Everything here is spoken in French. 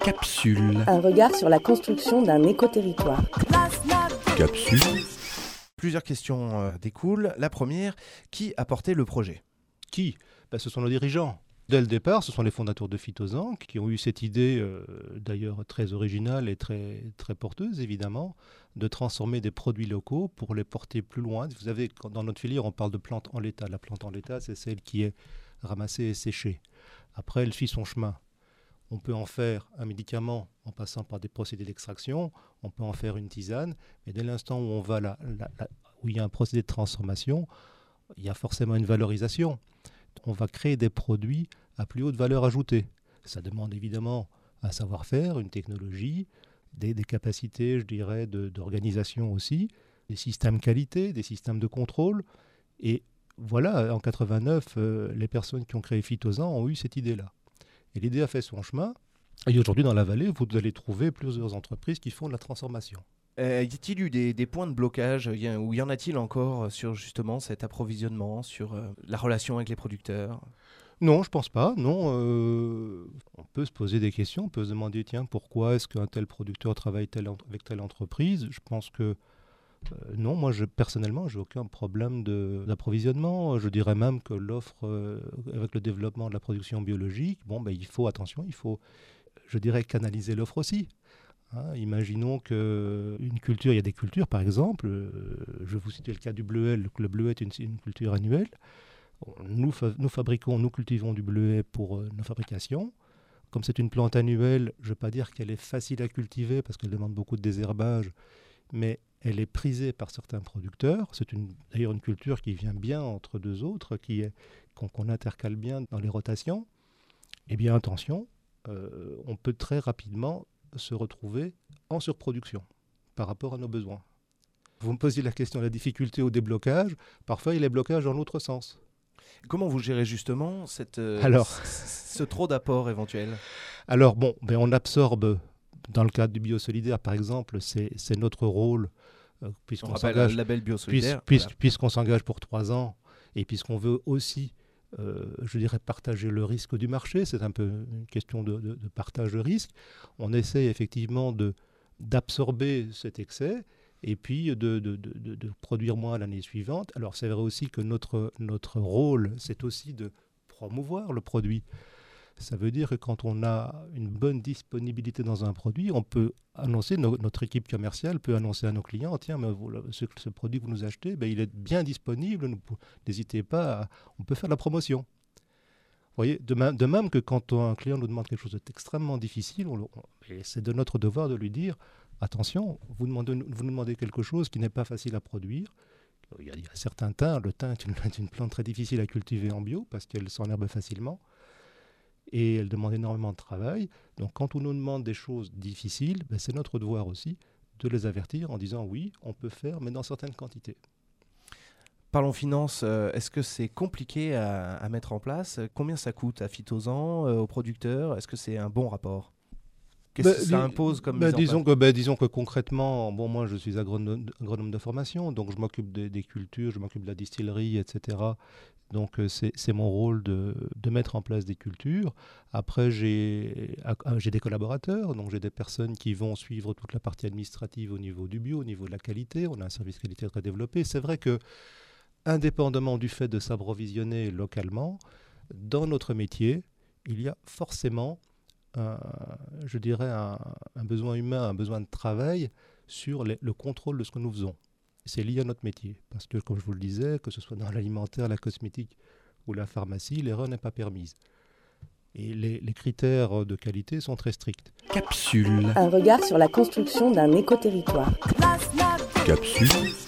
Capsule. Un regard sur la construction d'un écoterritoire. Capsule. Plusieurs questions découlent. La première, qui a porté le projet ? Qui ? Ce sont nos dirigeants. Dès le départ, ce sont les fondateurs de Phytosan qui ont eu cette idée, d'ailleurs très originale et très, très porteuse évidemment, de transformer des produits locaux pour les porter plus loin. Vous savez, dans notre filière, on parle de plante en l'état. La plante en l'état, c'est celle qui est ramassée et séchée. Après, elle suit son chemin. On peut en faire un médicament en passant par des procédés d'extraction, on peut en faire une tisane, mais dès l'instant où on va où il y a un procédé de transformation, il y a forcément une valorisation. On va créer des produits à plus haute valeur ajoutée. Ça demande évidemment un savoir-faire, une technologie, des capacités, je dirais, d'organisation aussi, des systèmes qualité, des systèmes de contrôle. Et voilà, en 89, les personnes qui ont créé Phytosan ont eu cette idée-là. Et l'idée a fait son chemin. Et aujourd'hui, dans la vallée, vous allez trouver plusieurs entreprises qui font de la transformation. Y a-t-il eu des points de blocage ou y en a-t-il encore sur justement cet approvisionnement, sur la relation avec les producteurs ? Non, je pense pas. Non, on peut se poser des questions, on peut se demander pourquoi est-ce qu'un tel producteur travaille avec telle entreprise. Je pense que non, moi personnellement, j'ai aucun problème d'approvisionnement. Je dirais même que l'offre, avec le développement de la production biologique, il faut je dirais, canaliser l'offre aussi. Imaginons qu'une culture, il y a des cultures par exemple, je vais vous citer le cas du bleuet. Le bleuet est une culture annuelle. Nous cultivons du bleuet pour nos fabrications. Comme c'est une plante annuelle, je ne vais pas dire qu'elle est facile à cultiver parce qu'elle demande beaucoup de désherbage, mais elle est prisée par certains producteurs. C'est d'ailleurs une culture qui vient bien entre deux autres, qu'on intercale bien dans les rotations. Eh bien, attention, on peut très rapidement se retrouver en surproduction par rapport à nos besoins. Vous me posiez la question de la difficulté au déblocage. Parfois, il y a des blocages dans l'autre sens. Comment vous gérez justement ce trop d'apport éventuel ? Alors, on absorbe, dans le cadre du biosolidaire, par exemple, c'est notre rôle, puisqu'on s'engage, le label biosolidaire, puisqu'on s'engage pour 3 ans, et puisqu'on veut aussi, je dirais, partager le risque du marché. C'est un peu une question de partage de risque. On essaie effectivement d'absorber cet excès, et puis de produire moins l'année suivante. Alors c'est vrai aussi que notre rôle, c'est aussi de promouvoir le produit. Ça veut dire que quand on a une bonne disponibilité dans un produit, on peut annoncer, notre équipe commerciale peut annoncer à nos clients, ce produit que vous nous achetez, il est bien disponible, n'hésitez pas, on peut faire la promotion. Vous voyez, de même que quand un client nous demande quelque chose d'extrêmement difficile, c'est de notre devoir de lui dire, attention, vous nous demandez quelque chose qui n'est pas facile à produire. Il y a certains thym. Le thym est une plante très difficile à cultiver en bio parce qu'elle s'enherbe facilement et elle demande énormément de travail. Donc quand on nous demande des choses difficiles, c'est notre devoir aussi de les avertir en disant oui, on peut faire, mais dans certaines quantités. Parlons finances, est-ce que c'est compliqué à mettre en place ? Combien ça coûte à Phytosan, aux producteurs ? Est-ce que c'est un bon rapport ? Qu'est-ce que ça impose comme mise en place ? Disons que concrètement, moi je suis agronome de formation, donc je m'occupe des cultures, je m'occupe de la distillerie, etc. Donc c'est mon rôle de mettre en place des cultures. Après j'ai des collaborateurs, donc j'ai des personnes qui vont suivre toute la partie administrative au niveau du bio, au niveau de la qualité. On a un service qualité très développé. C'est vrai que indépendamment du fait de s'approvisionner localement, dans notre métier, il y a forcément un besoin humain, un besoin de travail sur le contrôle de ce que nous faisons. C'est lié à notre métier, parce que, comme je vous le disais, que ce soit dans l'alimentaire, la cosmétique ou la pharmacie, l'erreur n'est pas permise. Et les critères de qualité sont très stricts. Capsule. Un regard sur la construction d'un écoterritoire. Capsule.